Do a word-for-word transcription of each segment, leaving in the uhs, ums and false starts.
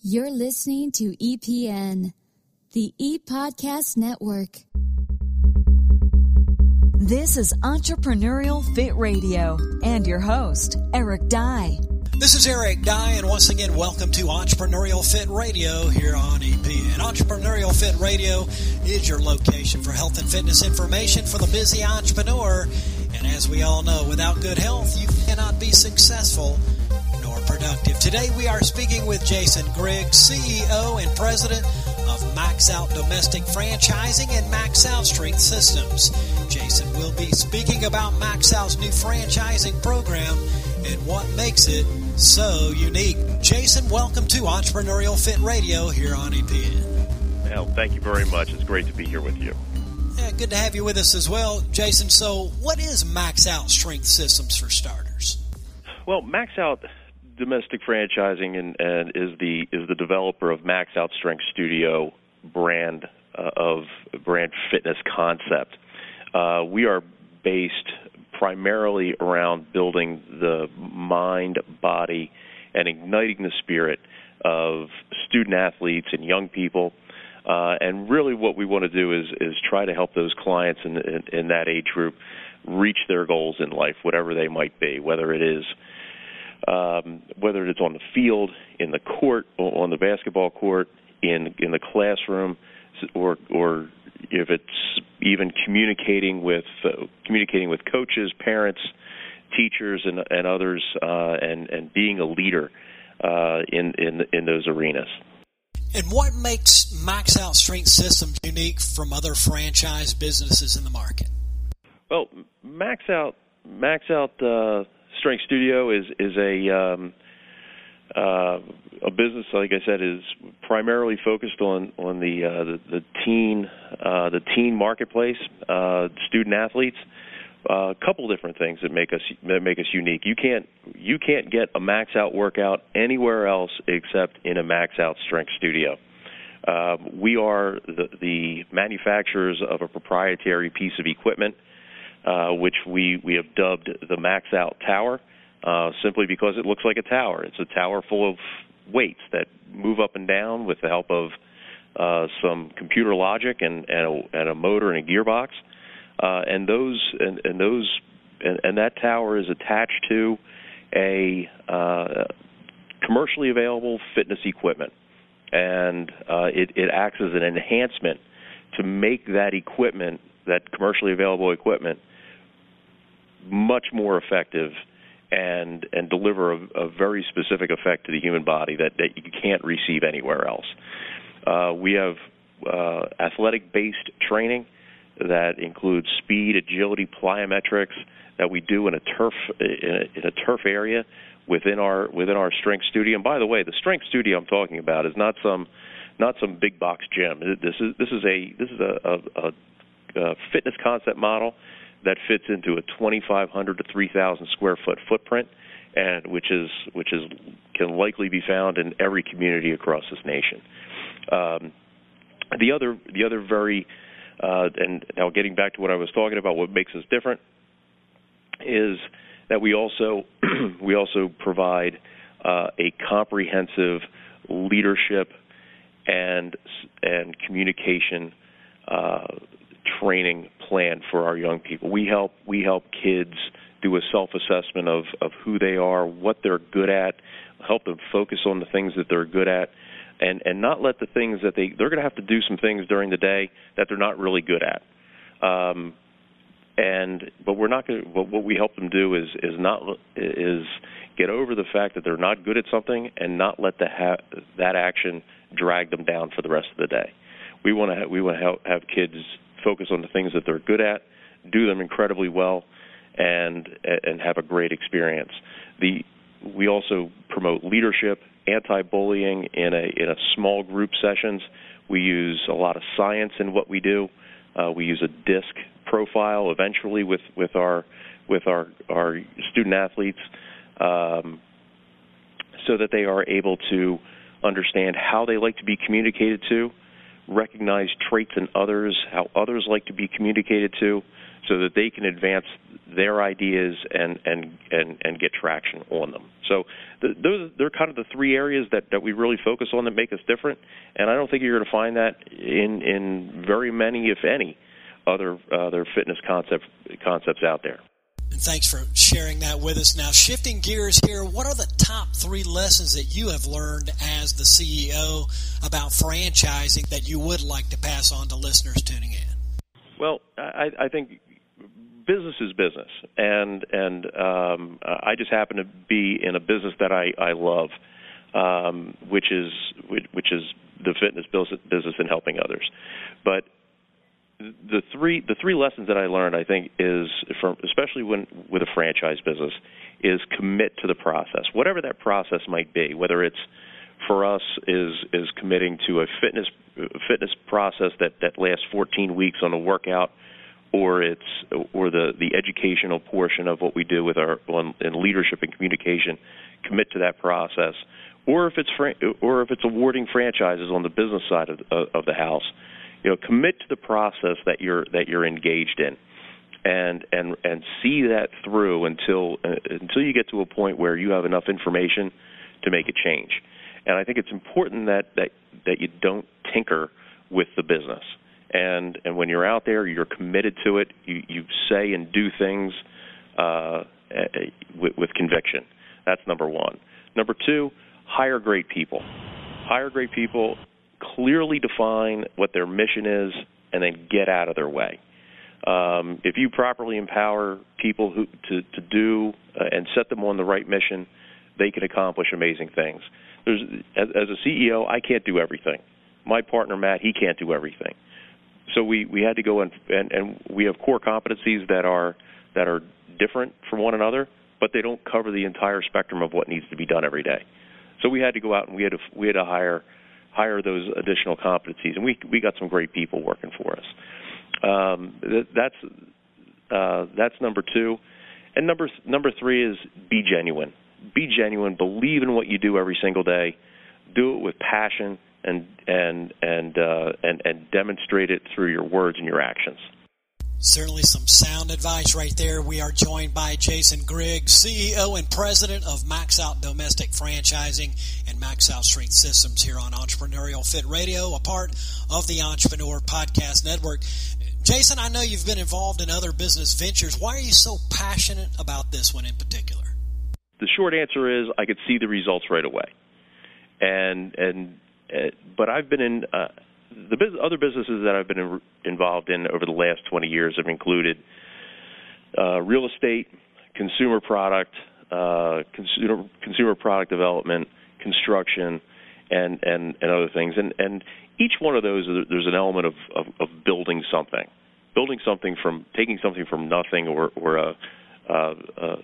You're listening to E P N, the E-Podcast Network. This is Entrepreneurial Fit Radio and your host, Eric Dye. This is Eric Dye, and once again, welcome to Entrepreneurial Fit Radio here on E P N. Entrepreneurial Fit Radio is your location for health and fitness information for the busy entrepreneur. And as we all know, without good health, you cannot be successful nor productive. Today, we are speaking with Jason Griggs, C E O and President of Max Out Domestic Franchising and Max Out Strength Systems. Jason will be speaking about Max Out's new franchising program and what makes it so unique. Jason, welcome to Entrepreneurial Fit Radio here on E P N. Well, thank you very much. It's great to be here with you. Yeah, good to have you with us as well, Jason. So what is Max Out Strength Systems for starters? Well, Max Out Domestic Franchising and, and is the is the developer of Max Out Strength Studio brand uh, of brand fitness concept. Uh, we are based primarily around building the mind, body, and igniting the spirit of student athletes and young people. Uh, and really what we want to do is, is try to help those clients in, in, in that age group reach their goals in life, whatever they might be, whether it is um, whether it's on the field, in the court, on the basketball court, in in the classroom, or or if it's even communicating with uh, communicating with coaches, parents, teachers, and and others, uh, and and being a leader uh, in in in those arenas. And what makes Max Out Strength Systems unique from other franchise businesses in the market? Well, Max Out Max Out uh, Strength Studio is is a um, uh, a business, like I said, is primarily focused on on the uh, the, the teen uh, the teen marketplace, uh, student athletes. A uh, couple different things that make us that make us unique. You can't you can't get a Max Out workout anywhere else except in a Max Out Strength Studio. Uh, we are the, the manufacturers of a proprietary piece of equipment, uh, which we, we have dubbed the Max Out Tower, uh, simply because it looks like a tower. It's a tower full of weights that move up and down with the help of uh, some computer logic and, and, a, and a motor and a gearbox. Uh, and those and, and those and, and that tower is attached to a uh, commercially available fitness equipment, and uh, it, it acts as an enhancement to make that equipment, that commercially available equipment, much more effective and and deliver a, a very specific effect to the human body that, that you can't receive anywhere else. Uh, we have uh, athletic-based training that includes speed, agility, plyometrics that we do in a turf in a, in a turf area within our within our strength studio. And by the way, the strength studio I'm talking about is not some not some big box gym. This is this is a this is a, a, a fitness concept model that fits into a twenty-five hundred to three thousand square foot footprint, and which is which is can likely be found in every community across this nation. Um, the other the other very Uh, and now getting back to what I was talking about, what makes us different is that we also we also provide uh, a comprehensive leadership and and communication uh, training plan for our young people. We help we help kids do a self-assessment of, of who they are, what they're good at, help them focus on the things that they're good at, and, and not let the things that they, they're going to have to do some things during the day that they're not really good at. Um, and, but we're not going to, what, what we help them do is, is not, is get over the fact that they're not good at something and not let the ha- that action drag them down for the rest of the day. We want to, ha- we want to help, have kids focus on the things that they're good at, do them incredibly well, and, and have a great experience. The, we also promote leadership, anti-bullying in a in a small group sessions. We use a lot of science in what we do. Uh, we use a DISC profile eventually with, with our with our our student athletes, um, so that they are able to understand how they like to be communicated to, recognize traits in others, how others like to be communicated to, so that they can advance their ideas and and and, and get traction on them. So the, those they're kind of the three areas that, that we really focus on that make us different. And I don't think you're going to find that in in very many, if any, other other fitness concept concepts out there. And thanks for sharing that with us. Now, shifting gears here, what are the top three lessons that you have learned as the C E O about franchising that you would like to pass on to listeners tuning in? Well, I, I think business is business, and and um, I just happen to be in a business that I, I love, um, which is which is the fitness business and helping others. But the three the three lessons that I learned, I think, is from especially when with a franchise business, is commit to the process, whatever that process might be. Whether it's for us is is committing to a fitness fitness process that, that lasts fourteen weeks on a workout, or it's or the, the educational portion of what we do with our on, in leadership and communication. Commit to that process, or if it's or if it's awarding franchises on the business side of of the house. You know, commit to the process that you're that you're engaged in, and and and see that through until uh, until you get to a point where you have enough information to make a change. And I think it's important that, that, that you don't tinker with the business. And and when you're out there, you're committed to it. You you say and do things uh, with, with conviction. That's number one. Number two, hire great people. Hire great people. Clearly define what their mission is, and then get out of their way. Um, if you properly empower people who to, to do uh, and set them on the right mission, they can accomplish amazing things. There's, as, as a C E O, I can't do everything. My partner, Matt, he can't do everything. So we, we had to go and, and, and we have core competencies that are that are different from one another, but they don't cover the entire spectrum of what needs to be done every day. So we had to go out and we had to we had to hire. hire those additional competencies, and we we got some great people working for us. Um, that, that's uh, that's number two, and number number three is be genuine. Be genuine. Believe in what you do every single day. Do it with passion, and and and uh, and and demonstrate it through your words and your actions. Certainly some sound advice right there. We are joined by Jason Griggs, C E O and President of Max Out Domestic Franchising and Max Out Strength Systems here on Entrepreneurial Fit Radio, a part of the Entrepreneur Podcast Network. Jason, I know you've been involved in other business ventures. Why are you so passionate about this one in particular? The short answer is I could see the results right away. And, and uh, but I've been in... Uh, The business, other businesses that I've been in, involved in over the last twenty years have included uh, real estate, consumer product, uh, consumer, consumer product development, construction, and, and, and other things. And, and each one of those, there's an element of, of, of building something, building something from taking something from nothing or, or a, uh, uh,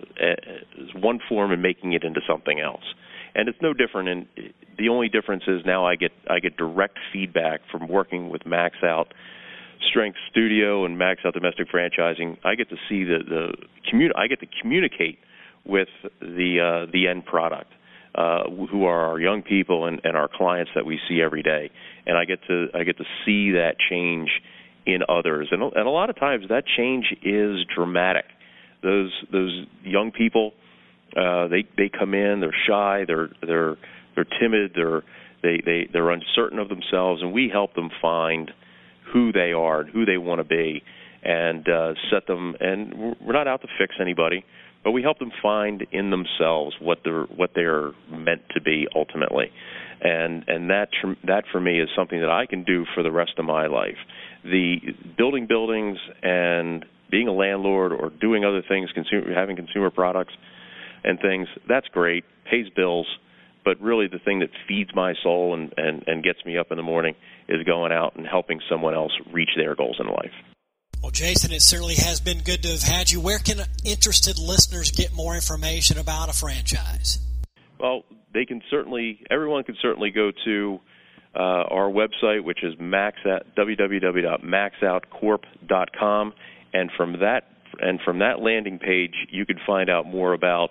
one form and making it into something else. And it's no different. In the only difference is now I get I get direct feedback from working with Max Out Strength Studio and Max Out Domestic Franchising. I get to see the the commun- I get to communicate with the uh, the end product, uh, who are our young people and, and our clients that we see every day. And I get to I get to see that change in others. And and a lot of times that change is dramatic. Those those young people. Uh, they they come in, they're shy, they're they're they're timid, they're they they they're uncertain of themselves, and we help them find who they are and who they want to be, and uh, set them. And we're not out to fix anybody, but we help them find in themselves what they're what they're meant to be ultimately, and and that that for me is something that I can do for the rest of my life. The building buildings and being a landlord or doing other things, consumer, having consumer products and things, that's great, pays bills, but really the thing that feeds my soul and, and, and gets me up in the morning is going out and helping someone else reach their goals in life. Well, Jason, it certainly has been good to have had you. Where can interested listeners get more information about a franchise? Well, they can certainly, everyone can certainly go to uh, our website, which is max at w w w dot max out corp dot com, and from that and from that landing page, you can find out more about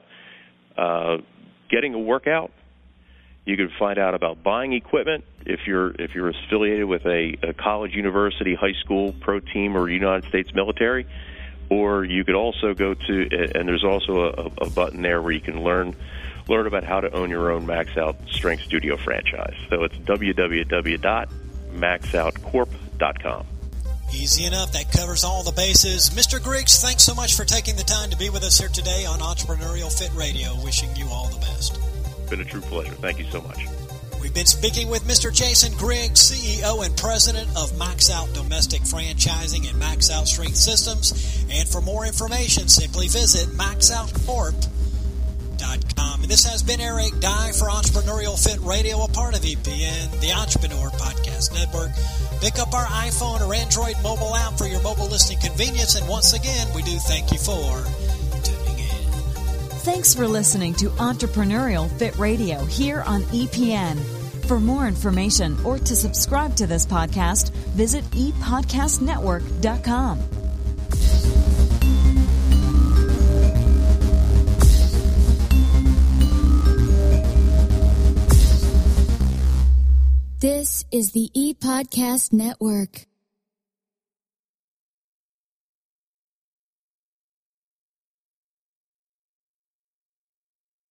Uh, getting a workout. You can find out about buying equipment if you're if you're affiliated with a, a college, university, high school, pro team, or United States military, or you could also go to, and there's also a, a button there where you can learn learn about how to own your own Max Out Strength Studio franchise. So it's w w w dot max out corp dot com. Easy enough. That covers all the bases. Mister Griggs, thanks so much for taking the time to be with us here today on Entrepreneurial Fit Radio. Wishing you all the best. Been a true pleasure. Thank you so much. We've been speaking with Mister Jason Griggs, C E O and President of Max Out Domestic Franchising and Max Out Strength Systems. And for more information, simply visit max out corp dot com. And this has been Eric Dye for Entrepreneurial Fit Radio, a part of E P N, the Entrepreneur Podcast Network. Pick up our iPhone or Android mobile app for your mobile listening convenience. And once again, we do thank you for tuning in. Thanks for listening to Entrepreneurial Fit Radio here on E P N. For more information or to subscribe to this podcast, visit e podcast network dot com. This is the E-Podcast Network.